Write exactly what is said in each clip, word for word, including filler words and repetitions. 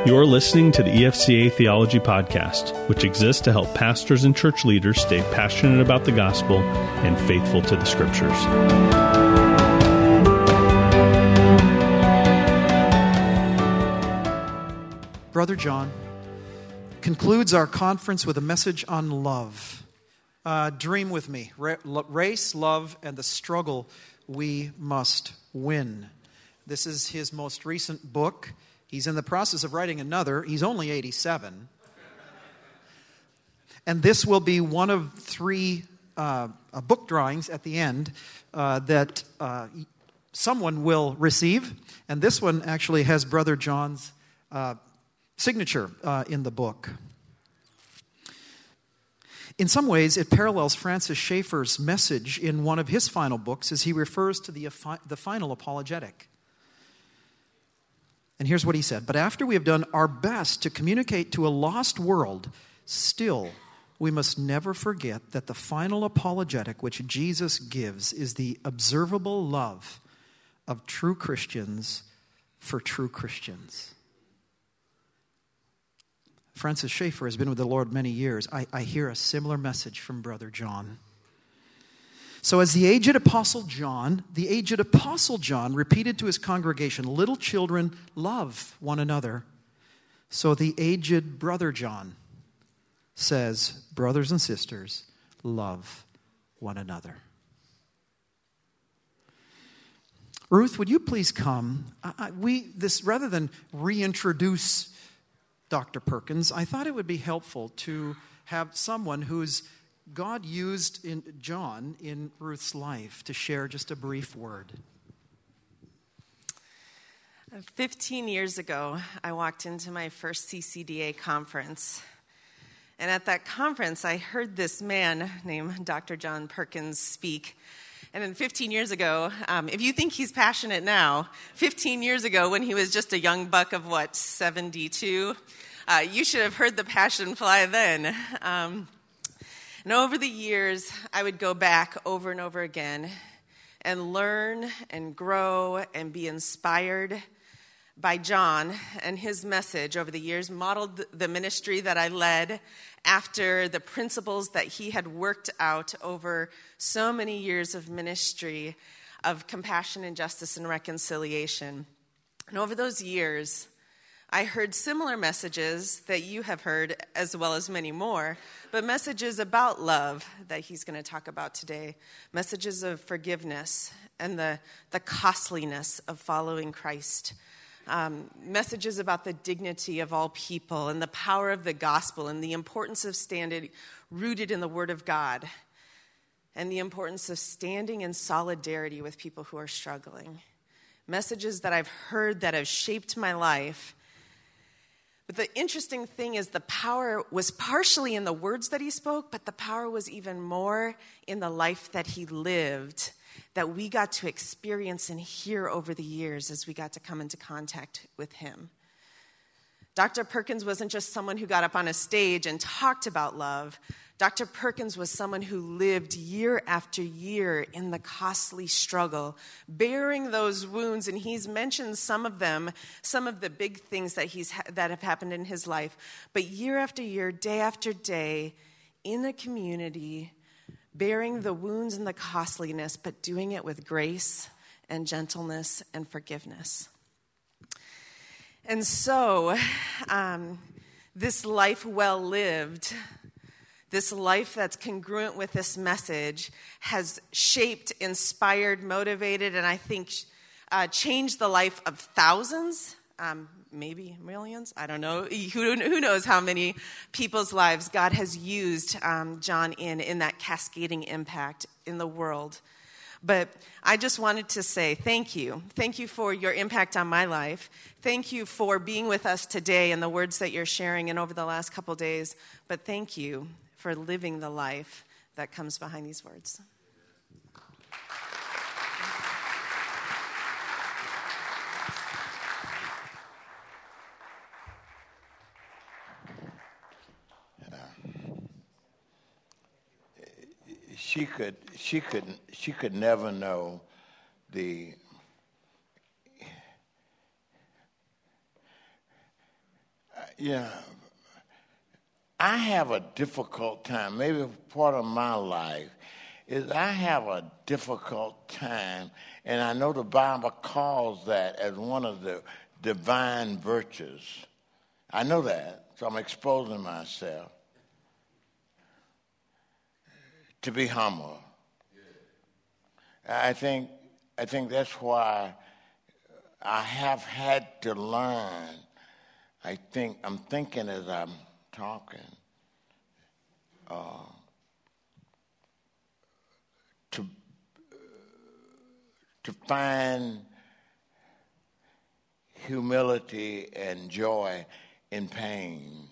You're listening to the E F C A Theology Podcast, which exists to help pastors and church leaders stay passionate about the gospel and faithful to the Scriptures. Brother John concludes our conference with a message on love. Uh, dream with me. Race, love, and the struggle we must win. This is his most recent book. He's in the process of writing another. He's only eighty-seven. And this will be one of three uh, uh, book drawings at the end uh, that uh, someone will receive. And this one actually has Brother John's uh, signature uh, in the book. In some ways, it parallels Francis Schaeffer's message in one of his final books as he refers to the, the final apologetic. And here's what he said: "But after we have done our best to communicate to a lost world, still we must never forget that the final apologetic which Jesus gives is the observable love of true Christians for true Christians." Francis Schaeffer has been with the Lord many years. I, I hear a similar message from Brother John. So as the aged Apostle John, the aged Apostle John repeated to his congregation, "Little children, love one another." So the aged Brother John says, "Brothers and sisters, love one another." Ruth, would you please come? I, we this rather than reintroduce Doctor Perkins, I thought it would be helpful to have someone who's God used in John in Ruth's life to share just a brief word. Fifteen years ago, I walked into my first C C D A conference. And at that conference, I heard this man named Doctor John Perkins speak. And then fifteen years ago, um, if you think he's passionate now, fifteen years ago when he was just a young buck of, what, seventy-two, uh, you should have heard the passion fly then. Um, and over the years, I would go back over and over again and learn and grow and be inspired by John and his message over the years, modeled the ministry that I led after the principles that he had worked out over so many years of ministry of compassion and justice and reconciliation. And over those years, I heard similar messages that you have heard, as well as many more, but messages about love that he's going to talk about today, messages of forgiveness and the, the costliness of following Christ. Um, messages about the dignity of all people and the power of the gospel and the importance of standing rooted in the Word of God and the importance of standing in solidarity with people who are struggling. Messages that I've heard that have shaped my life. But the interesting thing is the power was partially in the words that he spoke, but the power was even more in the life that he lived, that we got to experience and hear over the years as we got to come into contact with him. Doctor Perkins wasn't just someone who got up on a stage and talked about love. Doctor Perkins was someone who lived year after year in the costly struggle, bearing those wounds, and he's mentioned some of them, some of the big things that he's that have happened in his life. But year after year, day after day, in the community, bearing the wounds and the costliness, but doing it with grace and gentleness and forgiveness. And so, um, this life well lived, this life that's congruent with this message, has shaped, inspired, motivated, and I think uh, changed the life of thousands, um, maybe millions, I don't know. Who, who knows how many people's lives God has used um, John in, in that cascading impact in the world. But I just wanted to say thank you. Thank you for your impact on my life. Thank you for being with us today and the words that you're sharing and over the last couple days. But thank you for living the life that comes behind these words. She could, she could, she could never know the yeah, I have a difficult time. Maybe part of my life is I have a difficult time, and I know the Bible calls that as one of the divine virtues. I know that, so I'm exposing myself to be humble. I think I think that's why I have had to learn. I think I'm thinking as I'm talking uh, to to find humility and joy in pain,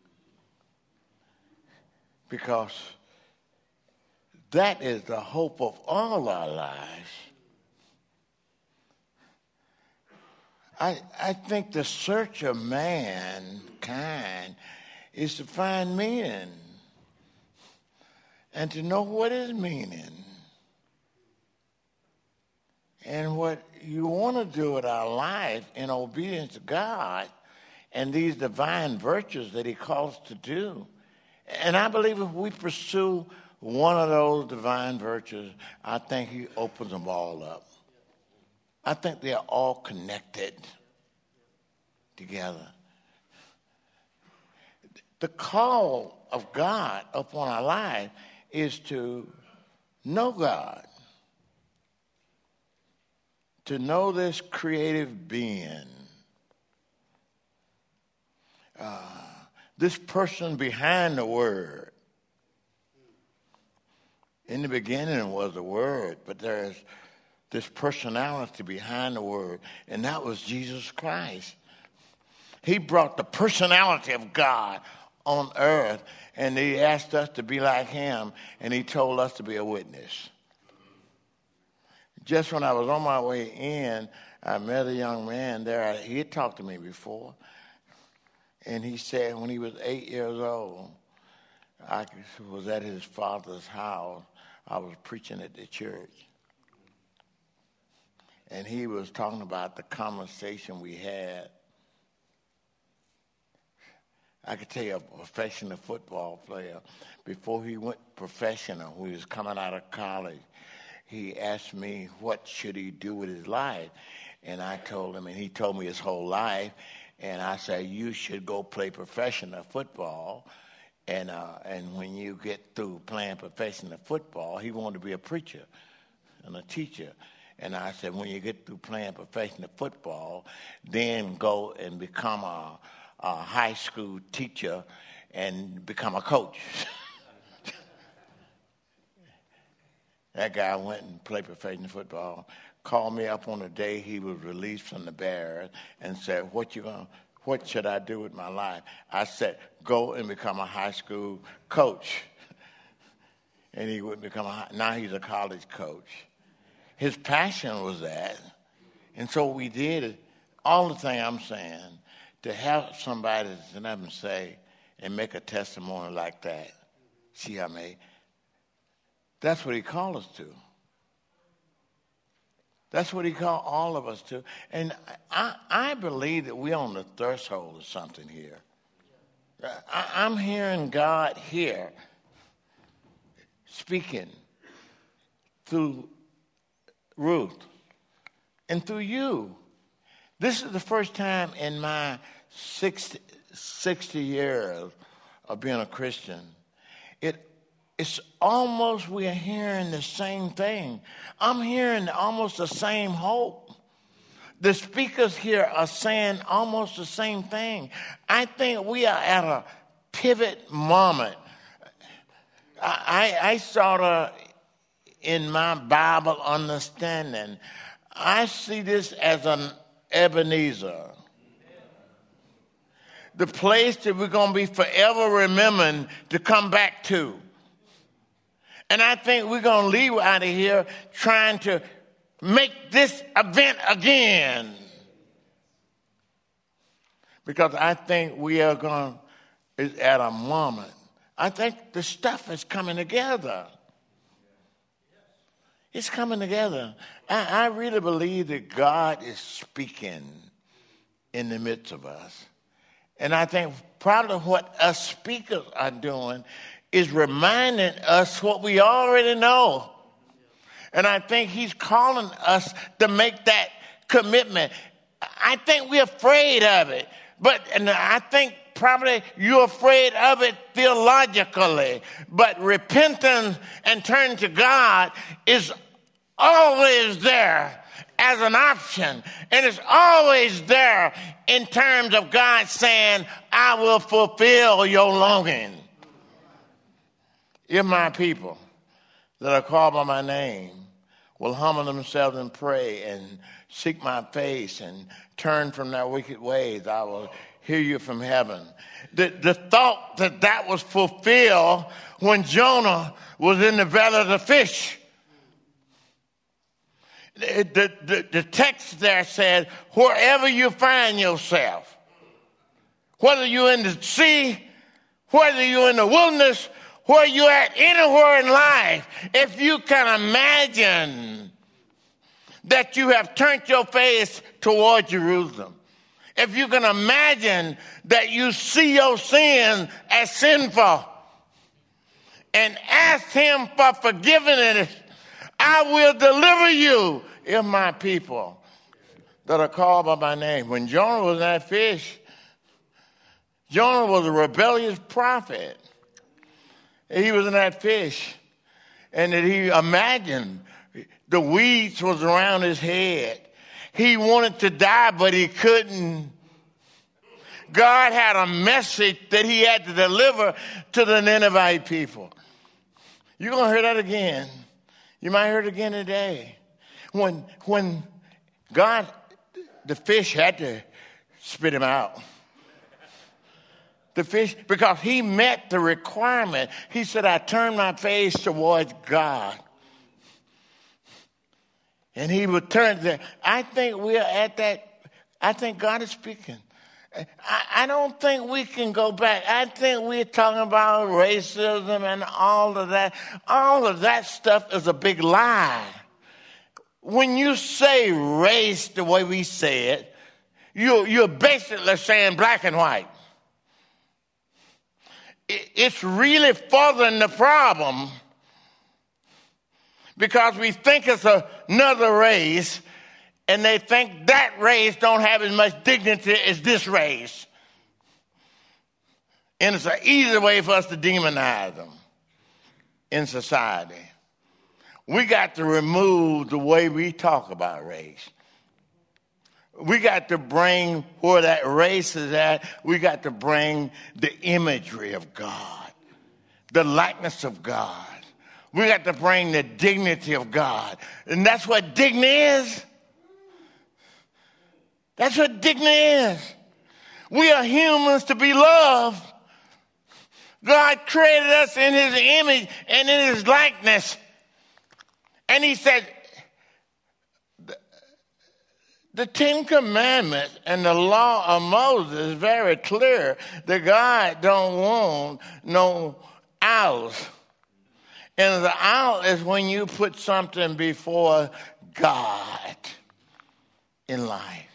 because that is the hope of all our lives. I, I think the search of mankind is to find meaning and to know what is meaning. And what you want to do with our life in obedience to God and these divine virtues that he calls to do. And I believe if we pursue one of those divine virtues, I think he opens them all up. I think they're all connected together. The call of God upon our life is to know God, to know this creative being, uh, this person behind the Word. In the beginning was the Word, but there's this personality behind the Word, and that was Jesus Christ. He brought the personality of God on earth, and he asked us to be like him, and he told us to be a witness. Just when I was on my way in, I met a young man there. He had talked to me before, and he said when he was eight years old, I was at his father's house. I was preaching at the church. And he was talking about the conversation we had. I could tell you a professional football player, before he went professional, when he was coming out of college, he asked me what should he do with his life. And I told him, and he told me his whole life. And I said, you should go play professional football. And uh, and when you get through playing professional football, he wanted to be a preacher and a teacher. And I said, when you get through playing professional football, then go and become a, a high school teacher and become a coach. That guy went and played professional football, called me up on the day he was released from the Bears and said, what you gonna, what should I do with my life? I said, go and become a high school coach. And he would become a, now he's a college coach. His passion was that. And so we did all the thing I'm saying, to have somebody to let them say and make a testimony like that. See how I made? That's what he called us to. That's what he called all of us to. And I, I believe that we're on the threshold of something here. I, I'm hearing God here speaking through Ruth and through you. This is the first time in my sixty, sixty years of being a Christian. It It's almost we're hearing the same thing. I'm hearing almost the same hope. The speakers here are saying almost the same thing. I think we are at a pivot moment. I, I, I sort of, in my Bible understanding, I see this as an Ebenezer. The place that we're going to be forever remembering to come back to. And I think we're going to leave out of here trying to make this event again. Because I think we are going is at a moment. I think the stuff is coming together. It's coming together. I, I really believe that God is speaking in the midst of us. And I think probably what us speakers are doing is reminding us what we already know. And I think he's calling us to make that commitment. I think we're afraid of it. But and I think probably you're afraid of it theologically. But repentance and turning to God is always there as an option. And it's always there in terms of God saying, I will fulfill your longing. If my people that are called by my name will humble themselves and pray and seek my face and turn from their wicked ways, I will hear you from heaven. The, the thought that that was fulfilled when Jonah was in the belly of the fish. The, the, the, the text there said, wherever you find yourself, whether you're in the sea, whether you're in the wilderness, where you're at anywhere in life, if you can imagine that you have turned your face toward Jerusalem, if you can imagine that you see your sin as sinful and ask him for forgiveness, I will deliver you if my people that are called by my name. When Jonah was in that fish, Jonah was a rebellious prophet. He was in that fish, and that he imagined the weeds was around his head. He wanted to die, but he couldn't. God had a message that he had to deliver to the Ninevite people. You're going to hear that again. You might hear it again today. When, when God, the fish had to spit him out. The fish, because he met the requirement. He said, I turned my face towards God. And he would turn there. I think we're at that. I think God is speaking. I, I don't think we can go back. I think we're talking about racism and all of that. All of that stuff is a big lie. When you say race the way we say it, you, you're basically saying black and white. It's really furthering the problem because we think it's another race and they think that race don't have as much dignity as this race. And it's an easy way for us to demonize them in society. We got to remove the way we talk about race. We got to bring where that race is at. We got to bring the imagery of God, the likeness of God. We got to bring the dignity of God. And that's what dignity is. That's what dignity is. We are humans to be loved. God created us in his image and in his likeness. And he said, the Ten Commandments and the law of Moses is very clear that God don't want no idols. And the idol is when you put something before God in life.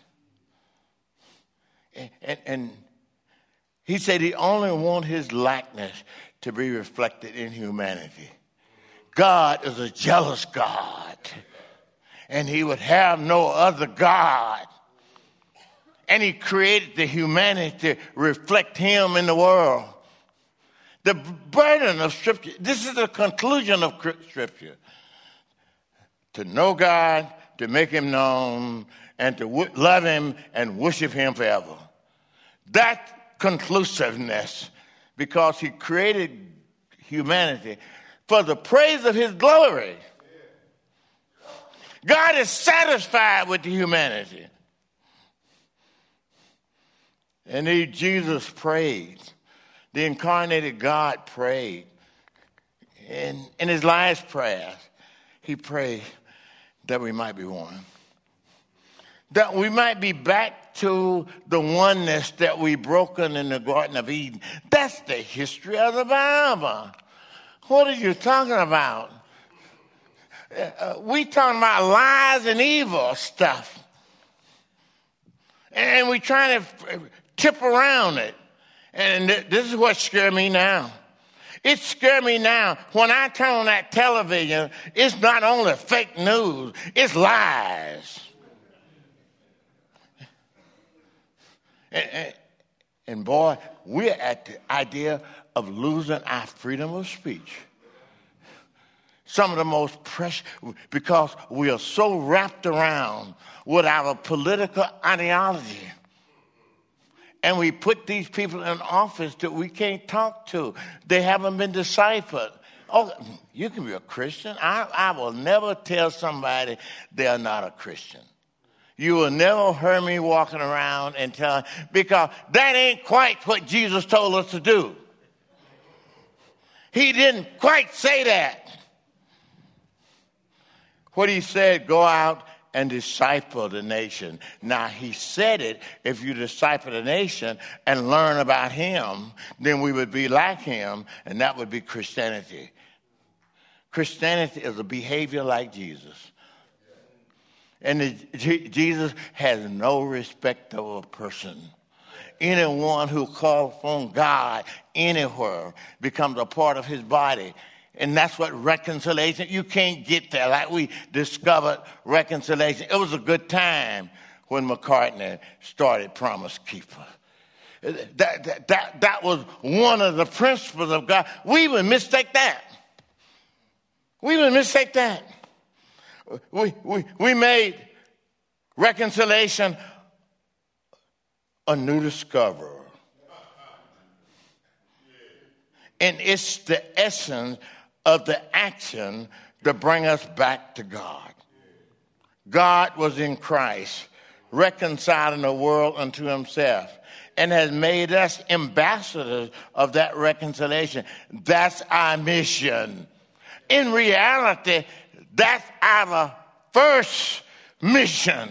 And, and, and he said he only wants his likeness to be reflected in humanity. God is a jealous God. And he would have no other God. And he created the humanity to reflect him in the world. The burden of Scripture, this is the conclusion of Scripture. To know God, to make him known, and to w- love him and worship him forever. That conclusiveness, because he created humanity for the praise of his glory. God is satisfied with the humanity. And he, Jesus prayed. The incarnated God prayed. And in his last prayers, he prayed that we might be one. That we might be back to the oneness that we broken in the Garden of Eden. That's the history of the Bible. What are you talking about? Uh, we talking about lies and evil stuff. And we trying to tip around it. And this is what scares me now. It scares me now. When I turn on that television, it's not only fake news, it's lies. And, and, and boy, we're at the idea of losing our freedom of speech. Some of the most precious, because we are so wrapped around with our political ideology. And we put these people in office that we can't talk to. They haven't been discipled. Oh, you can be a Christian. I, I will never tell somebody they're not a Christian. You will never hear me walking around and telling, because that ain't quite what Jesus told us to do. He didn't quite say that. What he said, go out and disciple the nation. Now, he said it, if you disciple the nation and learn about him, then we would be like him, and that would be Christianity. Christianity is a behavior like Jesus. And the, Jesus has no respect of a person. Anyone who calls on God anywhere becomes a part of his body. And that's what reconciliation, you can't get there. Like we discovered reconciliation. It was a good time when McCartney started Promise Keeper. That, that, that, that was one of the principles of God. We would mistake that. We would mistake that. We, we, we made reconciliation a new discovery. And it's the essence of the action to bring us back to God. God was in Christ, reconciling the world unto himself, and has made us ambassadors of that reconciliation. That's our mission. In reality, that's our first mission.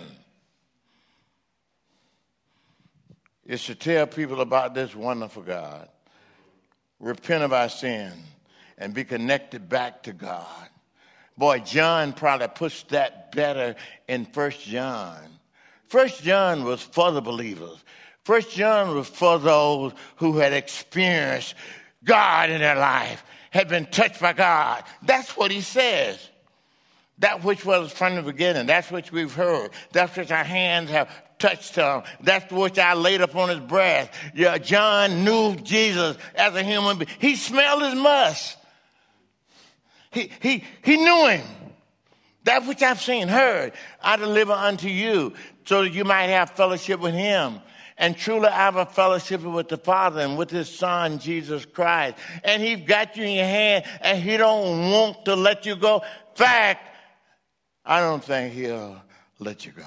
Is to tell people about this wonderful God. Repent of our sin and be connected back to God. Boy, John probably puts that better in First John. First John was for the believers. First John was for those who had experienced God in their life, had been touched by God. That's what he says. That which was from the beginning. That's what we've heard. That's what our hands have touched him. That's which I laid upon his breast. Yeah, John knew Jesus as a human being. He smelled his musk. He, he, he knew him. That which I've seen, heard, I deliver unto you, so that you might have fellowship with him. And truly I have a fellowship with the Father and with his Son, Jesus Christ. And he's got you in your hand, and he don't want to let you go. In fact, I don't think he'll let you go.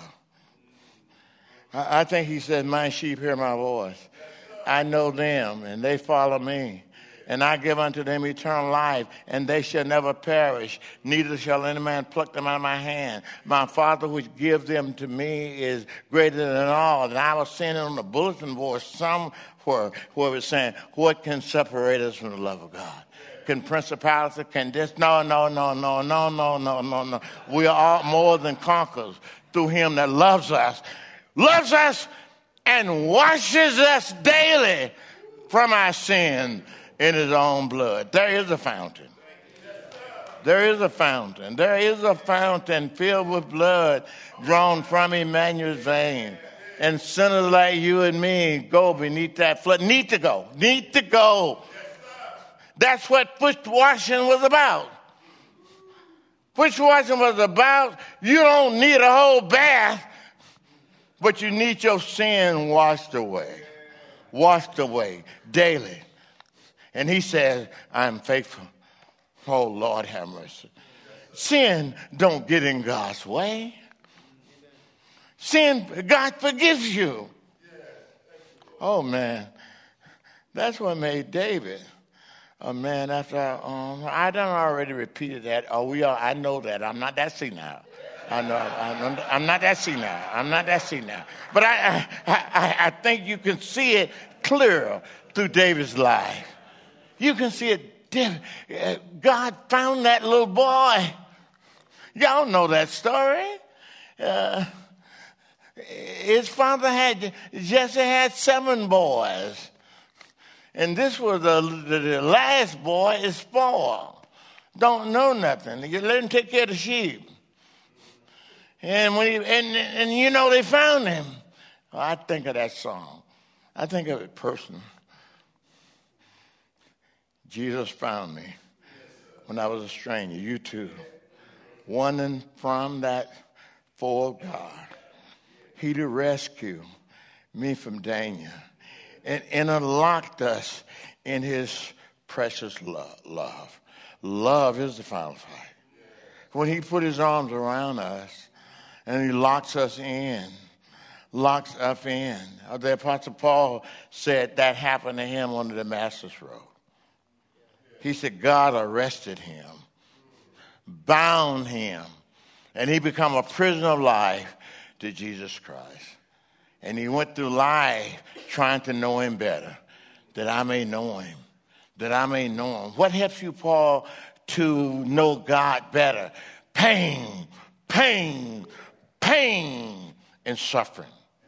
I, I think he said, my sheep hear my voice. I know them, and they follow me. And I give unto them eternal life, and they shall never perish, neither shall any man pluck them out of my hand. My Father which gives them to me is greater than all. And I was saying on the bulletin board somewhere where it's saying, what can separate us from the love of God? Can principalities, can this? No, no, no, no, no, no, no, no, no. We are all more than conquerors through him that loves us. Loves us and washes us daily from our sin in his own blood. There is a fountain. There is a fountain. There is a fountain filled with blood drawn from Emmanuel's vein. And sinners like you and me go beneath that flood. Need to go. Need to go. That's what foot washing was about. Foot washing was about, you don't need a whole bath, but you need your sin washed away. Washed away daily. And he says, I'm faithful. Oh, Lord, have mercy. Sin don't get in God's way. Sin, God forgives you. Oh, man. That's what made David a man after our own. I done already repeated that. Oh, we are. I know that. I'm not that senile. I know. I'm, I'm not that senile. I'm not that senile. But I, I, I, I think you can see it clearer through David's life. You can see it. God found that little boy. Y'all know that story. Uh, His father had, Jesse had seven boys. And this was the, the, the last boy is spoiled. Don't know nothing. You let him take care of the sheep. And when he, and, and you know, they found him. Oh, I think of that song. I think of it personal. Jesus found me when I was a stranger. You too. Wandering from that foe of God. He to rescue me from danger. And interlocked us in his precious love. Love is the final fight. When he put his arms around us and he locks us in, locks us in. The Apostle Paul said that happened to him on the Damascus Road. He said God arrested him, bound him, and he became a prisoner of life to Jesus Christ. And he went through life trying to know him better, that I may know him, that I may know him. What helps you, Paul, to know God better? Pain, pain, pain, and suffering.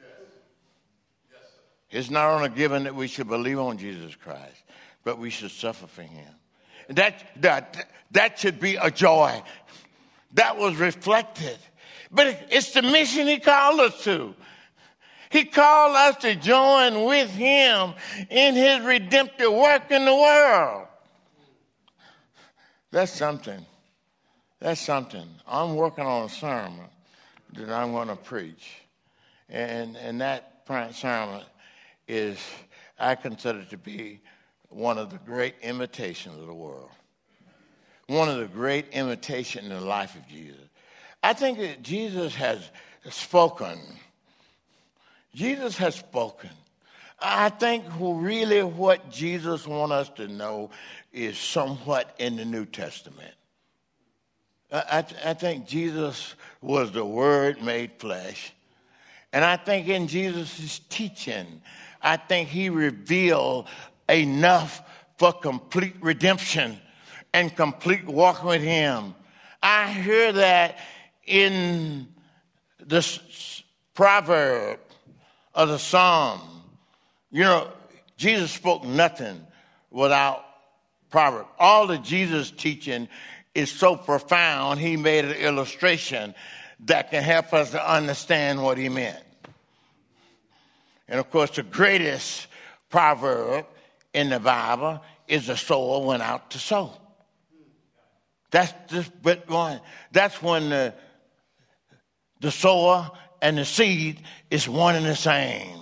It's not only given that we should believe on Jesus Christ, but we should suffer for him. That, that, that should be a joy. That was reflected. But it's the mission he called us to. He called us to join with him in his redemptive work in the world. That's something. That's something. I'm working on a sermon that I'm going to preach. And, and that sermon is, I consider to be one of the great imitations of the world. One of the great imitations in the life of Jesus. I think that Jesus has spoken. Jesus has spoken. I think who really what Jesus wants us to know is somewhat in the New Testament. I, I think Jesus was the Word made flesh. And I think in Jesus' teaching, I think he revealed enough for complete redemption and complete walking with him. I hear that in the proverb of the psalm. You know, Jesus spoke nothing without proverb. All of Jesus' teaching is so profound, he made an illustration that can help us to understand what he meant. And of course, the greatest proverb in the Bible is the sower went out to sow. That's just but one. That's when the, the sower and the seed is one and the same.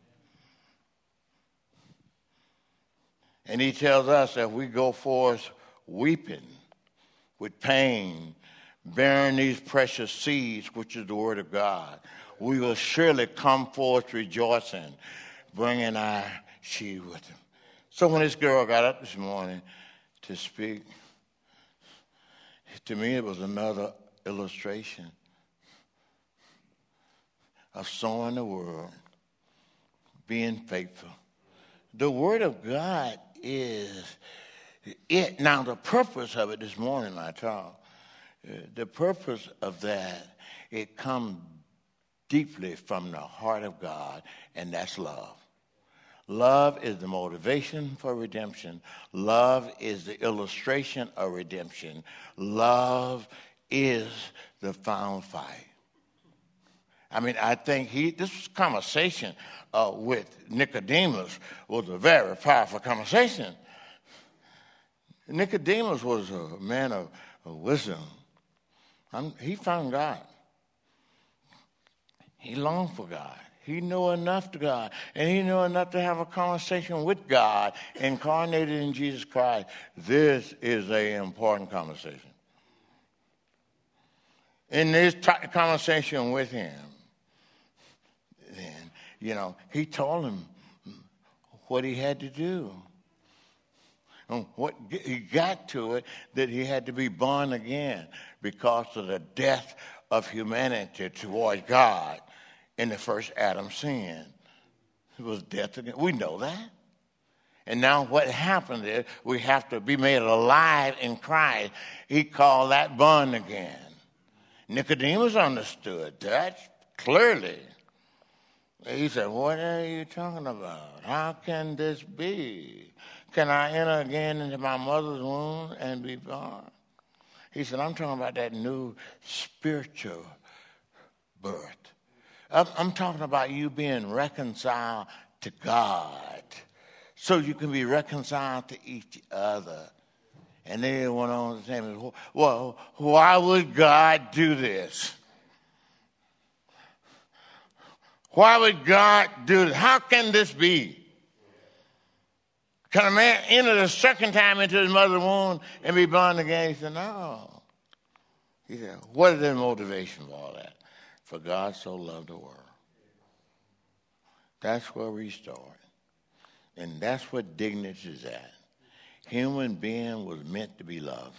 And he tells us that we go forth weeping with pain, bearing these precious seeds, which is the word of God. We will surely come forth rejoicing, bringing our sheaf with him. So when this girl got up this morning to speak, to me it was another illustration of sowing the word, being faithful. The word of God is it. Now, the purpose of it this morning, I talk, the purpose of that, it comes deeply from the heart of God, and that's love. Love is the motivation for redemption. Love is the illustration of redemption. Love is the final fight. I mean, I think he, this conversation uh, with Nicodemus was a very powerful conversation. Nicodemus was a man of, of wisdom. I'm, he found God. He longed for God. He knew enough to God. And he knew enough to have a conversation with God incarnated in Jesus Christ. This is an important conversation. In this t- conversation with him, then, you know, he told him what he had to do. And what he got to it, that he had to be born again because of the death of humanity toward God in the first Adam sin. It was death again. We know that. And now what happened is we have to be made alive in Christ. He called that born again. Nicodemus understood that clearly. He said, what are you talking about? How can this be? Can I enter again into my mother's womb and be born? He said, I'm talking about that new spiritual birth. I'm, I'm talking about you being reconciled to God so you can be reconciled to each other. And then he went on to say, well, why would God do this? Why would God do this? How can this be? Can a man enter the second time into his mother's womb and be born again? He said, no. He said, what is the motivation for all that? For God so loved the world. That's where we start. And that's what dignity is at. Human being was meant to be loved.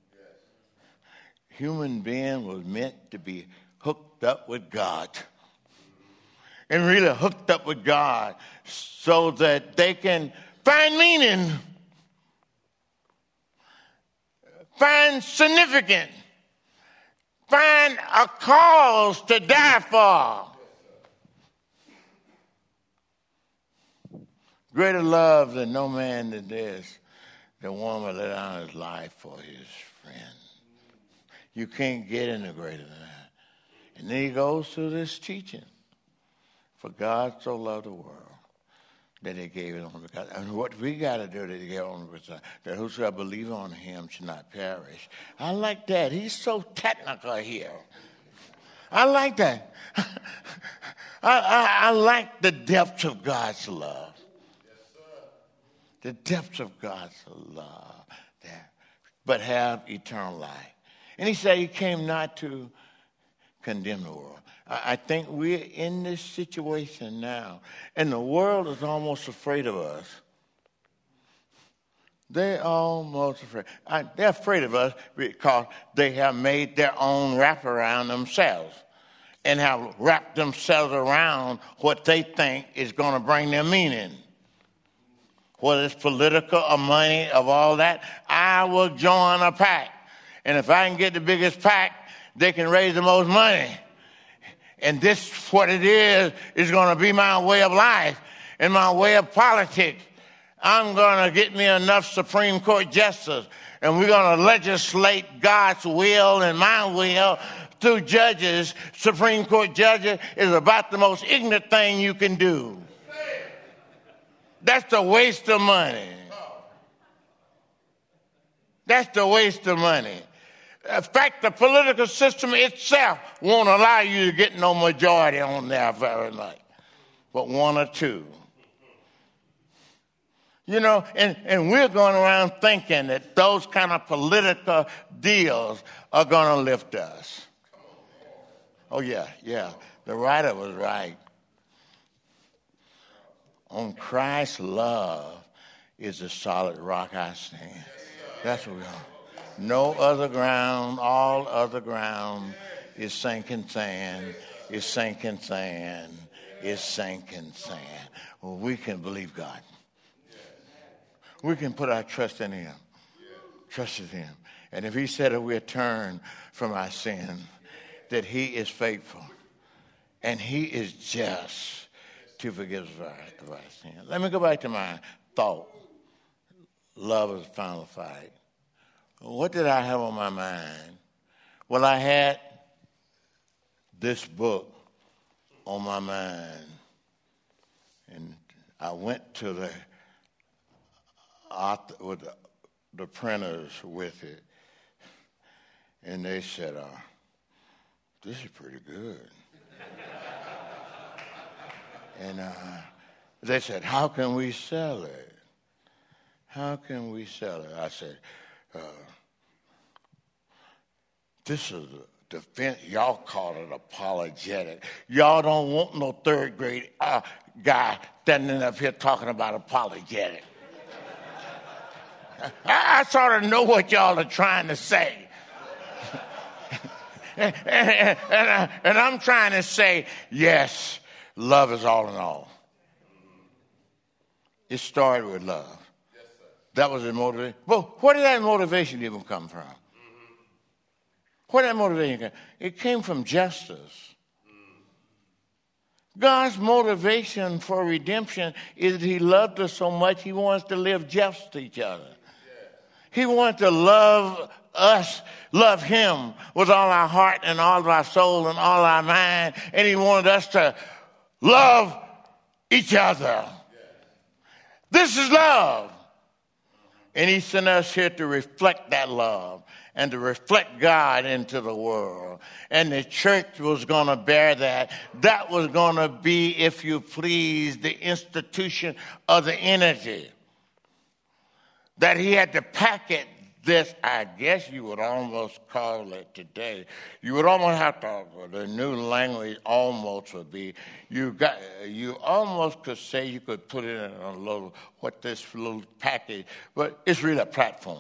Human being was meant to be hooked up with God. And really hooked up with God so that they can find meaning, find significance, find a cause to die for. Greater love than no man than this, the one would lay down his life for his friend. You can't get any greater than that. And then he goes through this teaching. For God so loved the world that he gave it on because and what we got to do that he gave it on because that whosoever believe on him should not perish. I like that. He's so technical here. I like that. I, I, I like the depths of God's love. The depths of God's love there, but have eternal life. And he said he came not to condemn the world. I think we're in this situation now, and the world is almost afraid of us. They're almost afraid. I, they're afraid of us because they have made their own wrap around themselves and have wrapped themselves around what they think is going to bring them meaning. Whether it's political or money or all that, I will join a pact. And if I can get the biggest pact, they can raise the most money. And this, what it is, is going to be my way of life and my way of politics. I'm going to get me enough Supreme Court justices, and we're going to legislate God's will and my will through judges. Supreme Court judges is about the most ignorant thing you can do. That's the waste of money. That's the waste of money. In fact, the political system itself won't allow you to get no majority on there very much, but one or two. You know, and, and we're going around thinking that those kind of political deals are going to lift us. Oh, yeah, yeah. The writer was right. On Christ's love is the solid rock I stand. That's what we are. No other ground, all other ground is sinking sand, is sinking sand, is sinking sand. Well, we can believe God. We can put our trust in him. Trust in him. And if he said that we're turned from our sin, that he is faithful and he is just to forgive us of our, of our sins. Let me go back to my thought. Love is the final fight. What did I have on my mind? Well, I had this book on my mind. And I went to the author, with the, the printers with it. And they said, uh, this is pretty good. And uh, they said, how can we sell it? How can we sell it? I said, uh, this is a defense. Y'all call it apologetic. Y'all don't want no third grade uh, guy standing up here talking about apologetic. I, I sort of know what y'all are trying to say. and, and, and, I, and I'm trying to say, yes, love is all in all. It started with love. Yes, sir. That was the motivation. Well, where did that motivation even come from? Mm-hmm. Where did that motivation come? It came from justice. Mm. God's motivation for redemption is that he loved us so much he wants to live just to each other. He wants to love us, love him with all our heart and all of our soul and all our mind. And he wanted us to love each other. This is love. And he sent us here to reflect that love and to reflect God into the world. And the church was going to bear that. That was going to be, if you please, the institution of the energy. That he had to pack it this, I guess you would almost call it today. You would almost have to, the new language almost would be, you got, you almost could say you could put it in a little, what this little package, but it's really a platform.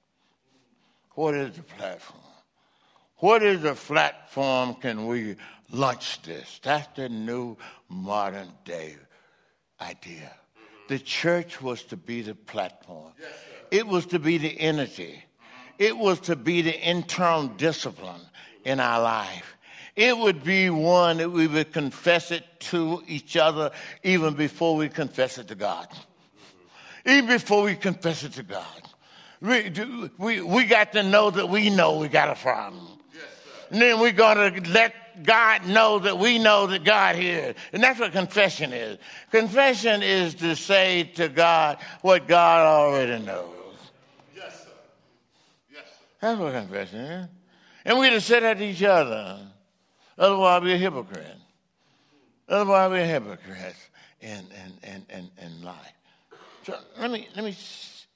What is the platform? What is the platform can we launch this? That's the new modern day idea. The church was to be the platform. Yes, it was to be the energy. It was to be the internal discipline in our life. It would be one that we would confess it to each other even before we confess it to God. Even before we confess it to God. We, we, we got to know that we know we got a problem. Yes, and then we're going to let God know that we know that God hears. And that's what confession is. Confession is to say to God what God already knows. Yes, sir. Yes, sir. That's what confession is. And we just say that to each other. Otherwise, we're a hypocrite. Otherwise, we're hypocrites in, in, in, in, in life. So let me, let me,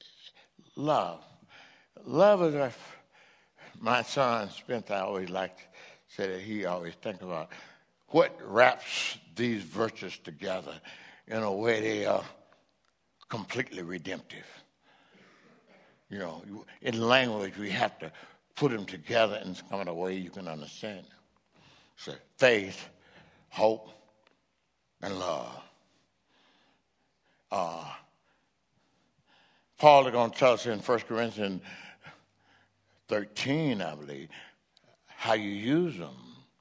love. Love is our, my son Spencer, I always liked say that he always think about what wraps these virtues together in a way they are completely redemptive. You know, in language, we have to put them together in some kind of way you can understand them. So faith, hope, and love. Uh, Paul is going to tell us in First Corinthians thirteen, I believe, how you use them.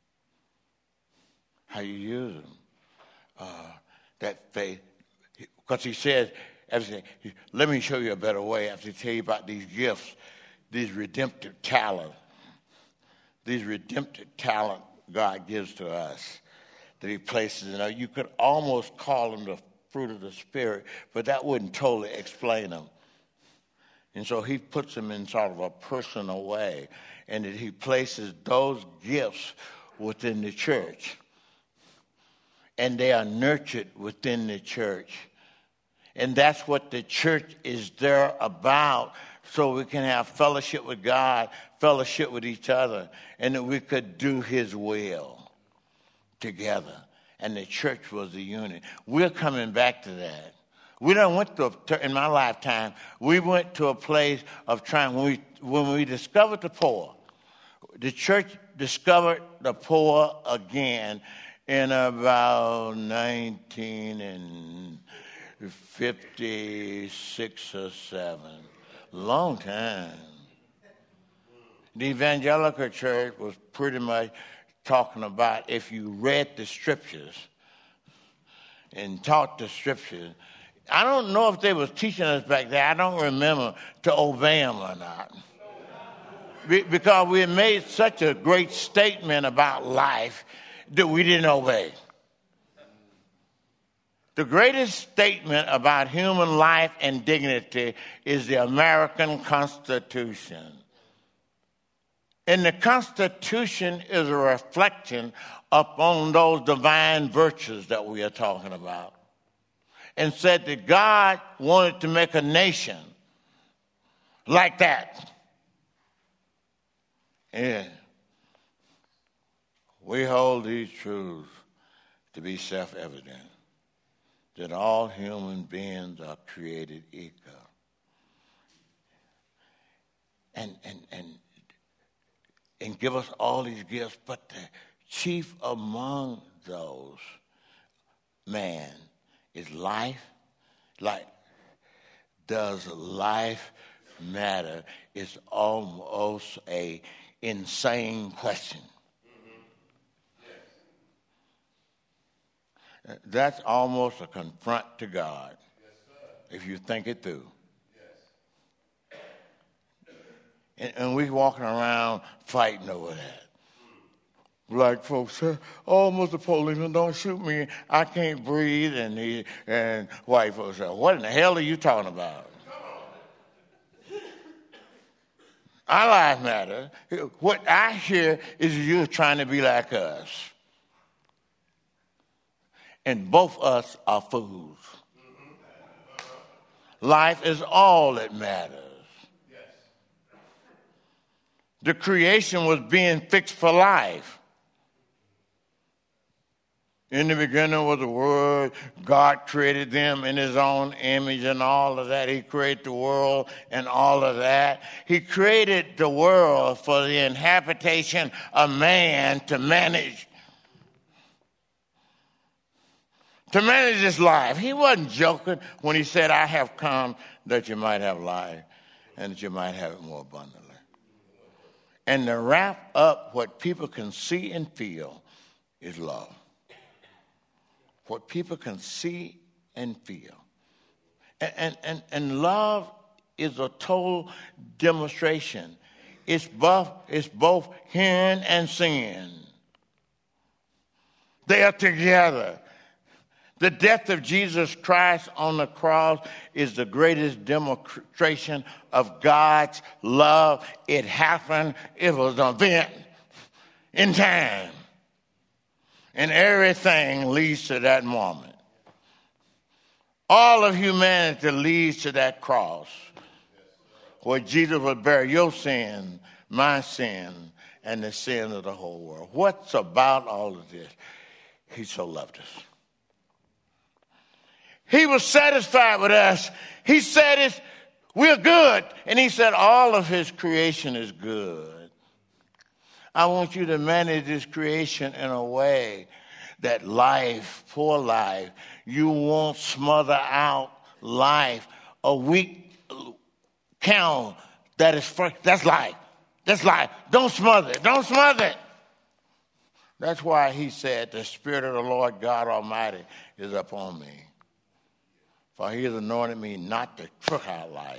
How you use them. Uh, that faith. Because he says, everything, let me show you a better way after he tell you about these gifts, these redemptive talent, these redemptive talent God gives to us that he places in us. You could almost call them the fruit of the Spirit, but that wouldn't totally explain them. And so he puts them in sort of a personal way, and that he places those gifts within the church. And they are nurtured within the church. And that's what the church is there about, so we can have fellowship with God, fellowship with each other, and that we could do his will together. And the church was the unit. We're coming back to that. We done went to, a, in my lifetime, we went to a place of trying, when we, when we discovered the poor, the church discovered the poor again in about nineteen fifty-six or seven. Long time. The evangelical church was pretty much talking about if you read the scriptures and taught the scriptures. I don't know if they was teaching us back there. I don't remember to obey them or not. Be- because we had made such a great statement about life that we didn't obey. The greatest statement about human life and dignity is the American Constitution. And the Constitution is a reflection upon those divine virtues that we are talking about. And said that God wanted to make a nation like that. And we hold these truths to be self-evident, that all human beings are created equal. And, and, and, and give us all these gifts, but the chief among those, man, is life. Like, does life matter? It's almost a insane question. That's almost a confront to God, if you think it through. And, and we walking around fighting over that. Black folks say, "Oh, Mister Policeman, don't shoot me. I can't breathe." And he, and white folks say, "What in the hell are you talking about?" Our lives matter. What I hear is you trying to be like us. And both us are fools. Life is all that matters. The creation was being fixed for life. In the beginning was the Word. God created them in His own image and all of that. He created the world and all of that. He created the world for the inhabitation of man to manage. To manage his life. He wasn't joking when He said, "I have come that you might have life and that you might have it more abundantly." And to wrap up what people can see and feel is love. What people can see and feel. And, and, and, and love is a total demonstration. It's both, it's both hearing and seeing. They are together. The death of Jesus Christ on the cross is the greatest demonstration of God's love. It happened. It was an event in time. And everything leads to that moment. All of humanity leads to that cross where Jesus would bear your sin, my sin, and the sin of the whole world. What's about all of this? He so loved us. He was satisfied with us. He said, it's, we're good. And He said all of His creation is good. I want you to manage this creation in a way that life, for life, you won't smother out life. A weak count that is first, that's life. That's life. Don't smother it. Don't smother it. That's why He said, "The Spirit of the Lord God Almighty is upon me. For He has anointed me not to trick out life,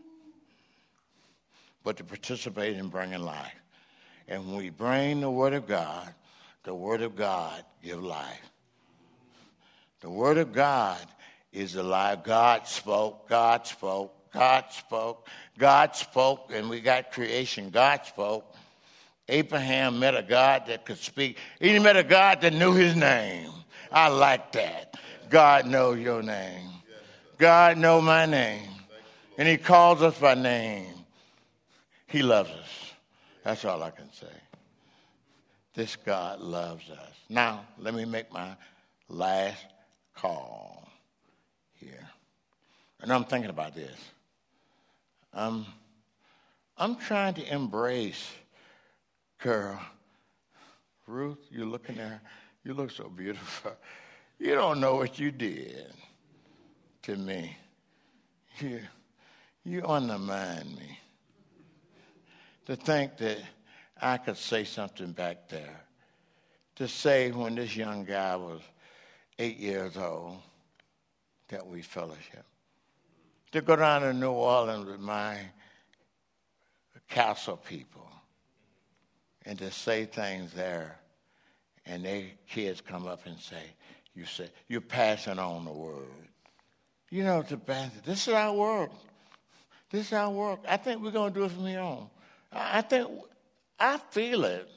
but to participate in bringing life." And when we bring the Word of God, the Word of God gives life. The Word of God is alive. God spoke, God spoke, God spoke, God spoke, and we got creation. God spoke. Abraham met a God that could speak. He met a God that knew His name. I like that. God knows your name. God knows my name. And He calls us by name. He loves us. That's all I can say. This God loves us. Now, let me make my last call here. And I'm thinking about this. Um, I'm trying to embrace, girl, Ruth, you're looking there. You look so beautiful. You don't know what you did to me. You, you undermine me. To think that I could say something back there. To say when this young guy was eight years old that we fellowship. To go down to New Orleans with my castle people and to say things there, and their kids come up and say, you say, "You're passing on the word." You know, to pass it. This is our work. This is our work. I think we're going to do it from here on. I think, I feel it.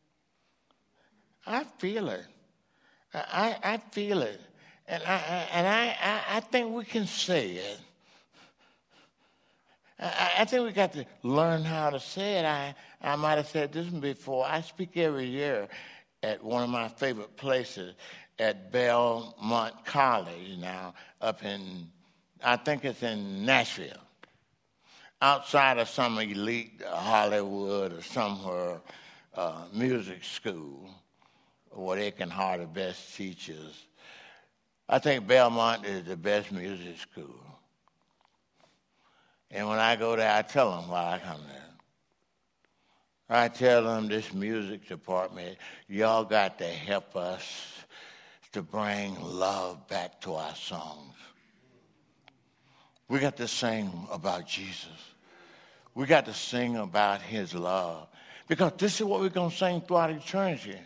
I feel it. I, I feel it. And I, and I, I, I think we can say it. I, I think we got to learn how to say it. I, I might have said this before. I speak every year at one of my favorite places at Belmont College now up in, I think it's in Nashville. Outside of some elite Hollywood or somewhere, uh, music school, where they can hire the best teachers. I think Belmont is the best music school. And when I go there, I tell them why I come there. I tell them, this music department, y'all got to help us to bring love back to our songs. We got to sing about Jesus. We got to sing about his love. Because this is what we're going to sing throughout eternity.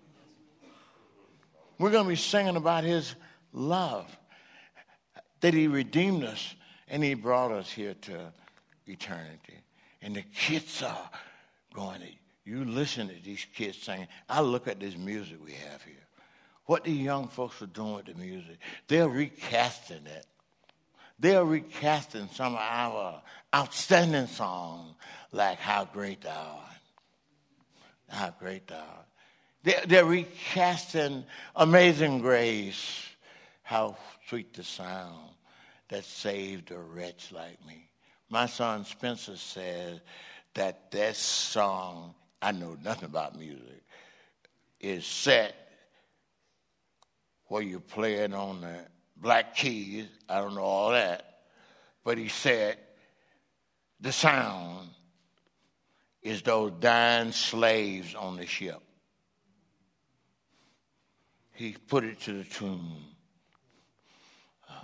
We're going to be singing about his love. That he redeemed us and he brought us here to eternity. And the kids are going, you listen to these kids singing. I look at this music we have here. What the young folks are doing with the music, they're recasting it. They're recasting some of our outstanding songs, like How Great Thou Art. How Great Thou Art. They're, they're recasting Amazing Grace. How sweet the sound that saved a wretch like me. My son Spencer says that that song, I know nothing about music, is set where you play it on the black keys. I don't know all that. But he said the sound is those dying slaves on the ship. He put it to the tune. Uh,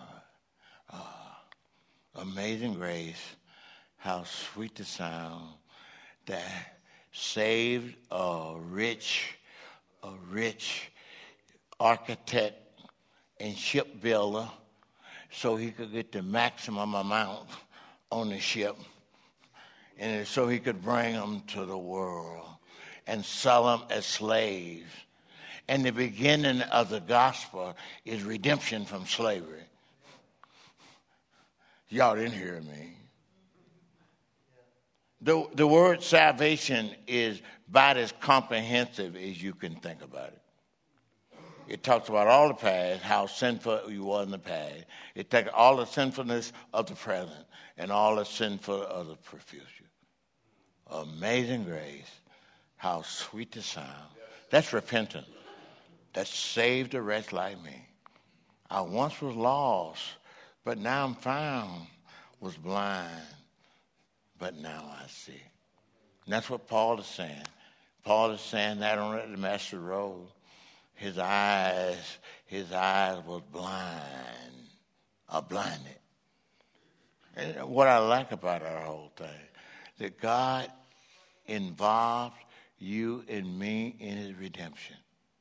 uh, Amazing Grace, how sweet the sound that saved a rich, a rich architect and shipbuilder so he could get the maximum amount on the ship and so he could bring them to the world and sell them as slaves. And the beginning of the gospel is redemption from slavery. Y'all didn't hear me. The, the word salvation is about as comprehensive as you can think about it. It talks about all the past, how sinful you were in the past. It takes all the sinfulness of the present and all the sinful of the future. Amazing grace, how sweet the sound. That's repentance. That saved a wretch like me. I once was lost, but now I'm found. Was blind, but now I see. And that's what Paul is saying. Paul is saying that on the Damascus Road. His eyes, his eyes was blind, or blinded. And what I like about our whole thing, that God involved you and me in his redemption.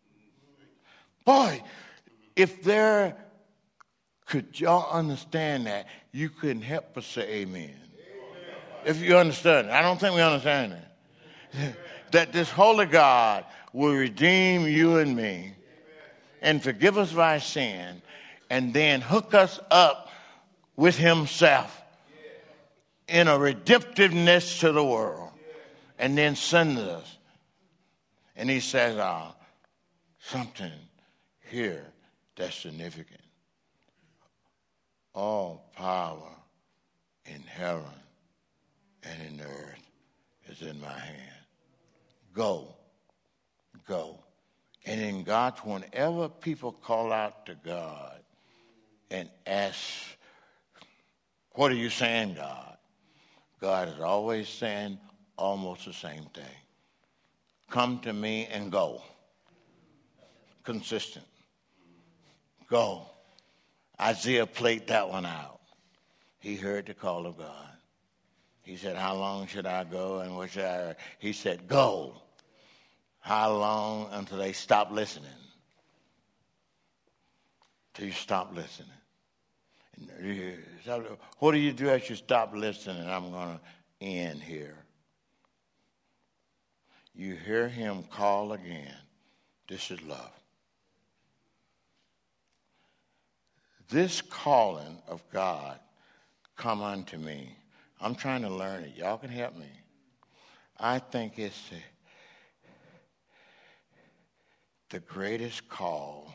Boy, if there, could y'all understand that, you couldn't help but say amen. Amen. If you understand. I don't think we understand that. That this holy God will redeem you and me and forgive us of our sin and then hook us up with himself in a redemptiveness to the world and then send us. And he says, uh, something here that's significant. All power in heaven and in the earth is in my hand. Go, go. And in God's, whenever people call out to God and ask, what are you saying, God? God is always saying almost the same thing. Come to me and go. Consistent. Go. Isaiah played that one out. He heard the call of God. He said, how long should I go and what should I? He said, go. How long until they stop listening? Till you stop listening. What do you do as you stop listening? I'm going to end here. You hear him call again. This is love. This calling of God, come unto me. I'm trying to learn it. Y'all can help me. I think it's the, the greatest call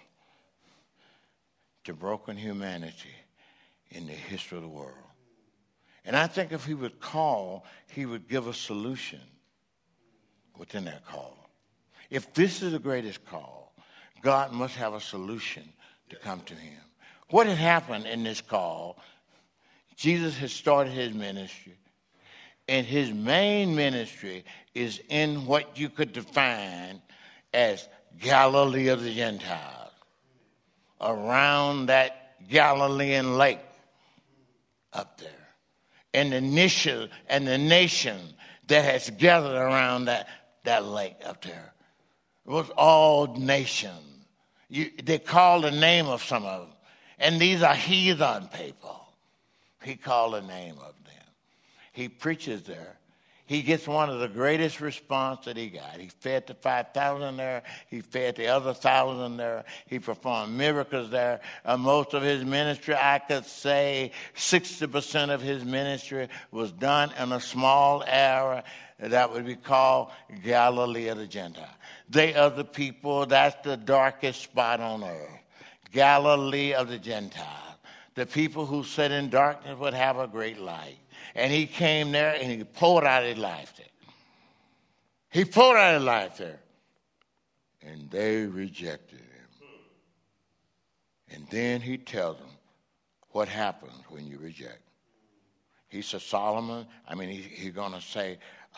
to broken humanity in the history of the world. And I think if he would call, he would give a solution within that call. If this is the greatest call, God must have a solution to come to him. What had happened in this call, Jesus had started his ministry, and his main ministry is in what you could define as Galilee of the Gentiles. around that Galilean lake up there. And the nation and the nation that has gathered around that, that lake up there. It was all nations. You, they called the name of some of them. And these are heathen people. He called the name of them. He preaches there. He gets one of the greatest response that he got. He fed the five thousand there. He fed the other thousand there. He performed miracles there. Uh, most of his ministry, I could say sixty percent of his ministry was done in a small area that would be called Galilee of the Gentiles. They are the people, that's the darkest spot on earth. Galilee of the Gentiles. The people who sit in darkness would have a great light. And he came there and he poured out his life there. He poured out his life there. And they rejected him. And then he tells them what happens when you reject. He said, Solomon, I mean, he, he's going to say,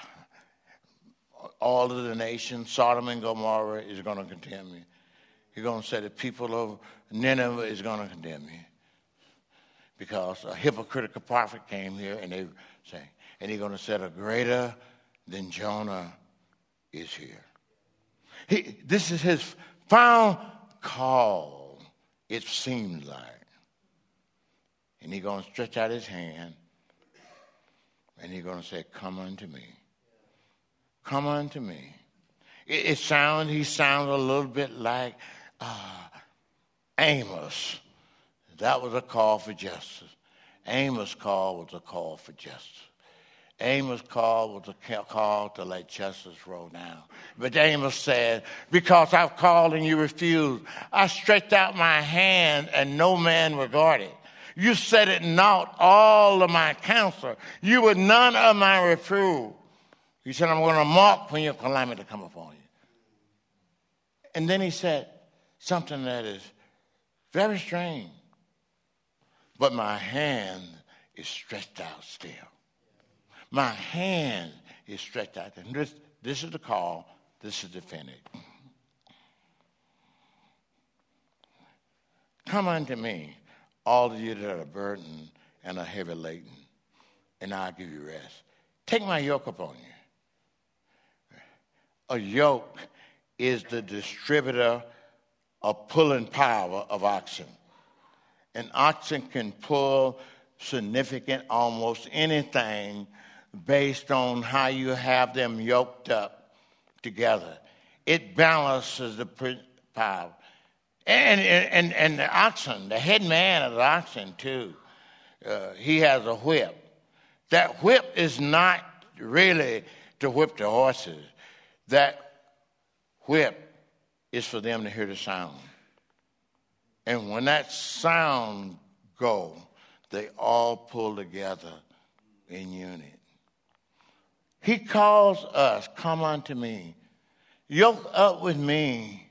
all of the nations, Sodom and Gomorrah is going to condemn me. He's going to say the people of Nineveh is going to condemn me. Because a hypocritical prophet came here and they say, and he's going to say, a greater than Jonah is here. He, this is his final call, it seems like. And he's going to stretch out his hand and he's going to say, come unto me. Come unto me. It, it sounds, he sounds a little bit like uh, Amos. That was a call for justice. Amos' call was a call for justice. Amos' call was a call to let justice roll down. But Amos said, because I've called and you refused, I stretched out my hand and no man regarded. You said it not all of my counsel. You were none of my reproof. He said, I'm going to mark when your calamity come upon you. And then he said something that is very strange. But my hand is stretched out still. My hand is stretched out. And this, this is the call. This is the finish. Come unto me, all of you that are burdened and are heavy laden, and I'll give you rest. Take my yoke upon you. A yoke is the distributor of pulling power of oxen. An oxen can pull significant almost anything based on how you have them yoked up together. It balances the power. And, and, and the oxen, the head man of the oxen too, uh, he has a whip. That whip is not really to whip the horses. That whip is for them to hear the sound. And when that sound goes, they all pull together in unit. He calls us, come unto me. Yoke up with me.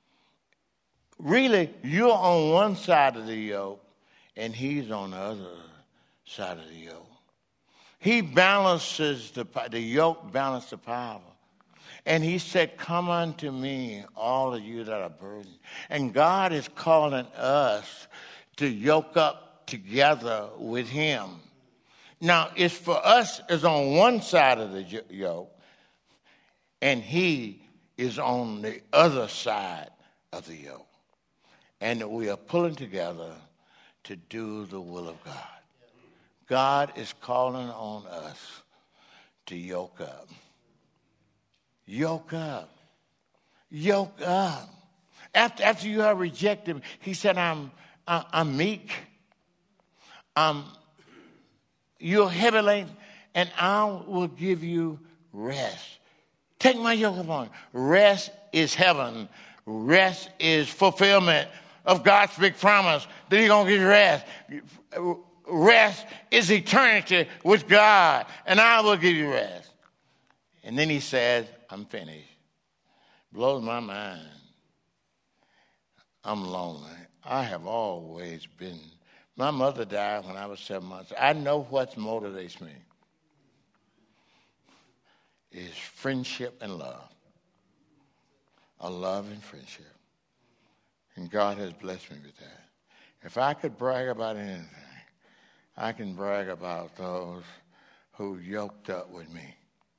Really, you're on one side of the yoke, and he's on the other side of the yoke. He balances the, the yoke, balances the power. And he said, come unto me, all of you that are burdened. And God is calling us to yoke up together with him. Now, it's for us is on one side of the yoke, and he is on the other side of the yoke. And we are pulling together to do the will of God. God is calling on us to yoke up. Yoke up. Yoke up. After, after you have rejected him, he said, I'm, I'm meek. Um, you're heavy laden, and I will give you rest. Take my yoke upon you. Rest is heaven. Rest is fulfillment of God's big promise that he's going to give you rest. Rest is eternity with God, and I will give you rest. And then he says, I'm finished. Blows my mind. I'm lonely. I have always been. My mother died when I was seven months. I know what motivates me is friendship and love. A love and friendship. And God has blessed me with that. If I could brag about anything, I can brag about those who yoked up with me.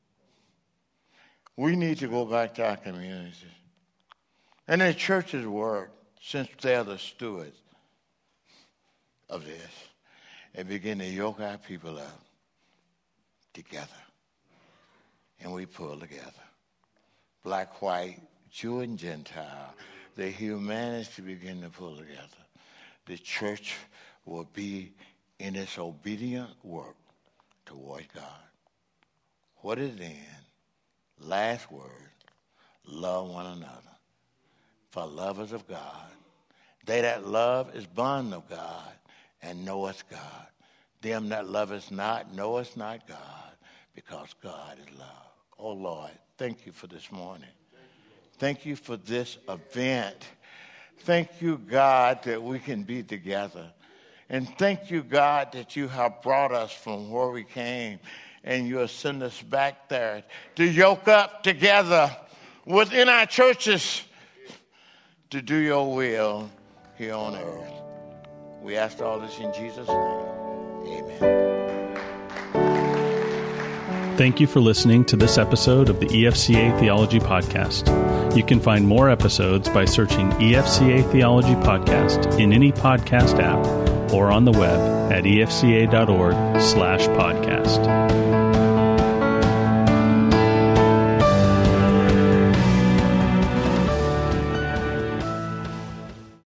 We need to go back to our communities. And the church's work, since they're the stewards of this, and begin to yoke our people up together. And we pull together. Black, white, Jew, and Gentile. The humanity begin to pull together. The church will be in its obedient work toward God. What is then? Last word, love one another. For love is of God. They that love is born of God, and knoweth God. Them that love us not, know us not God, because God is love. Oh, Lord, thank you for this morning. Thank you for this event. Thank you, God, that we can be together. And thank you, God, that you have brought us from where we came, and you have sent us back there to yoke up together within our churches to do your will here on earth. We ask all this in Jesus' name. Amen. Thank you for listening to this episode of the E F C A Theology Podcast. You can find more episodes by searching E F C A Theology Podcast in any podcast app or on the web at efca.org slash podcast.